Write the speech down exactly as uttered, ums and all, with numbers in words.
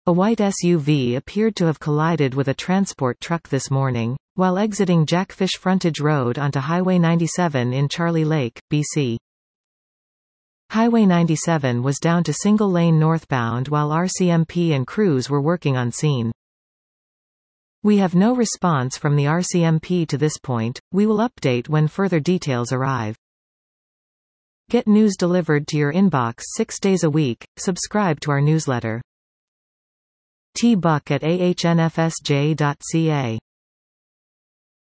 A white S U V appeared to have collided with a transport truck this morning, while exiting Jackfish Frontage Road onto Highway ninety-seven in Charlie Lake, B C. Highway ninety-seven was down to single-lane northbound while R C M P and crews were working on scene. We have no response from the R C M P to this point. We will update when further details arrive. Get news delivered to your inbox six days a week. Subscribe to our newsletter. T Buck at A H N F S J dot C A